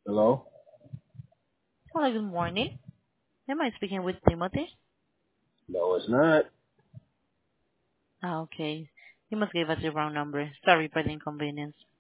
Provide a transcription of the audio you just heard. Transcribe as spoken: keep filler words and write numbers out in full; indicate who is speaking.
Speaker 1: Hello?
Speaker 2: Hello, good morning. Am I speaking with Timothy?
Speaker 1: No, it's not.
Speaker 2: Ah, okay. You must give us the wrong number. Sorry for the inconvenience.